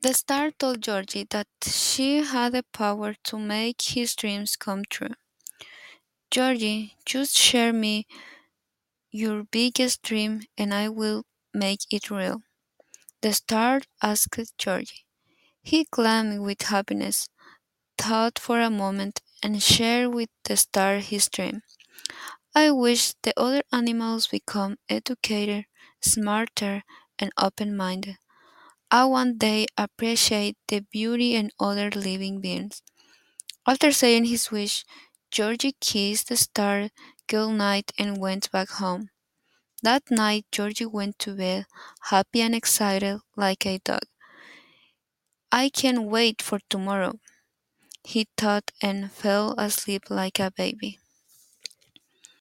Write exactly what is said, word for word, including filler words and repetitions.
The star told Georgie that she had the power to make his dreams come true. Georgie, just share me your biggest dream and I will make it real. The star asked Georgie. He gleamed with happiness, thought for a moment, and shared with the star his dream. I wish the other animals become educated, smarter, and open minded. I one day appreciate the beauty in other living beings. After saying his wish, Georgie kissed the star good night and went back home. That night Georgie went to bed, happy and excited like a dog. I can't wait for tomorrow, he thought and fell asleep like a baby.